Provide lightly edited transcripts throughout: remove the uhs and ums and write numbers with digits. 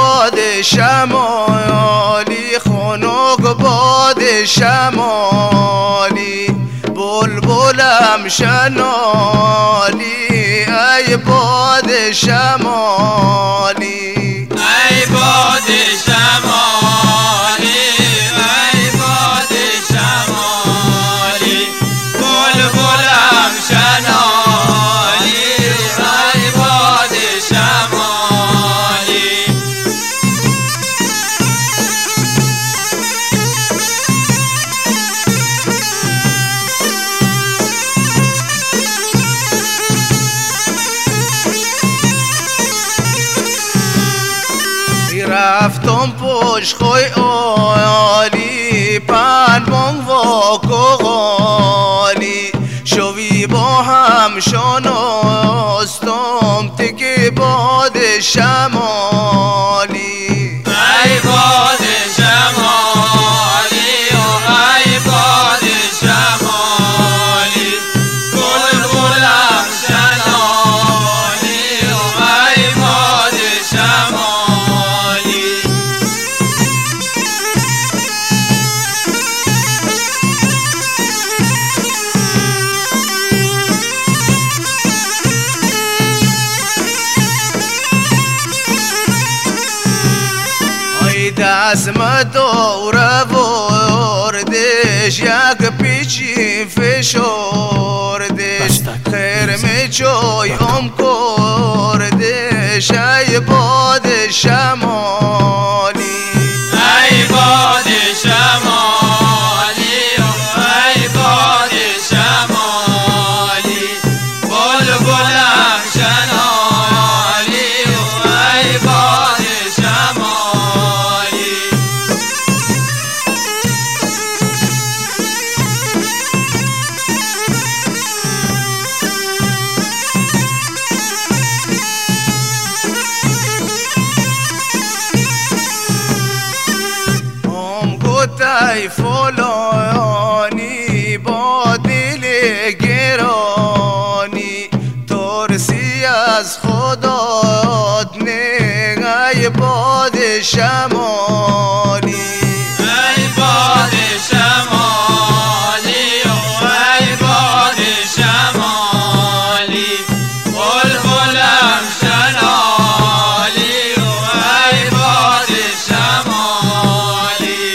باد شمالی خنک باد شمالی بلبلم شنالی ای باد شمالی ای باد شمالی ای باد شمالی بلبلم شنالی ای باد شمالی رفتم پشت خوی آلی پنبانگ و کغالی شوی با هم شناستم تکی باد شمالی ای باد شمالی ای باد شمالی بلبلم شنالی ای باد شمالی دستم دوره وردش یک پیچی فشردش خرم چای کردش ای باد شمالی ای باد شمالی ای باد شمالی بلبلم شنالی ای باد شمالی ای فلانی با دل گرانی ترسی از خدات نه ای باد شمالی ای باد شمالی ای باد شمالی بلبلم شنالی ای باد شمالی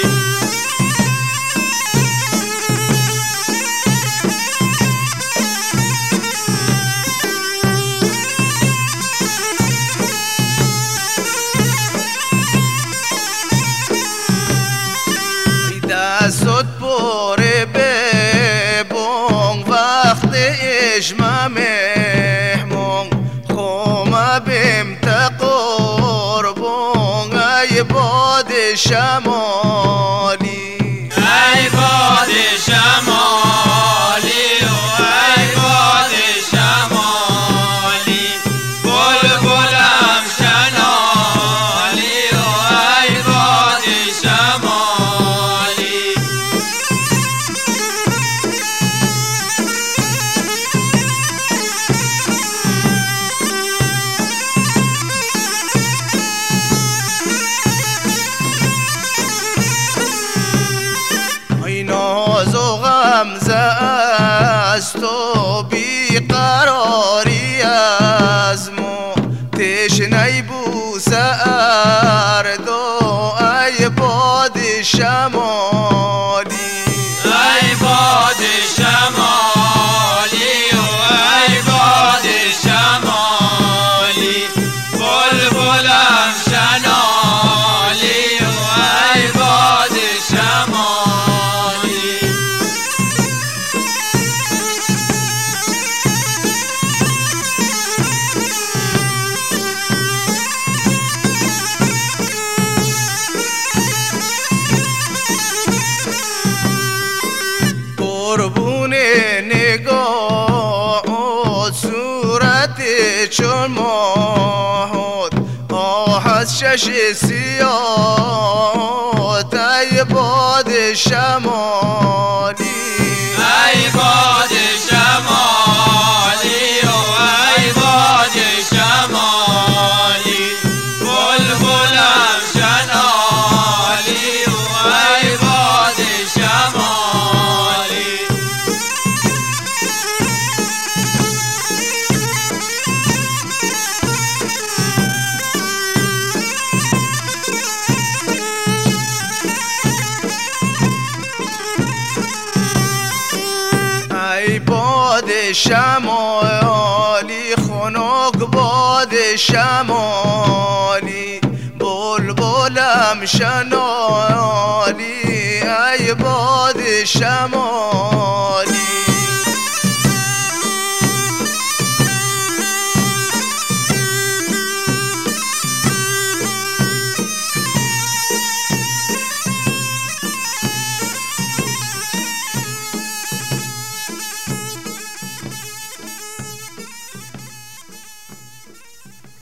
دستت پره ببونگ وقت اجمع مهمون خومه بیم تقربونگ ای باد شمالی ای باد شمالی ای باد شمالی بلبلم شنالی ای باد شمالی ای ناز و غمزه است و بیقراری از مو تشنه بوسه اردو ای باد شمالی ای باد شمالی ای باد شمالی بلبلم شنالی ای باد شمالی قربون نگاه صورت چون ماهد آه از شش سیاه ای باد شمالی ای باد شمالی ای باد شمالی بلبلم شمالی خنک باد شمالی بلبلم شنالی ای باد شمالی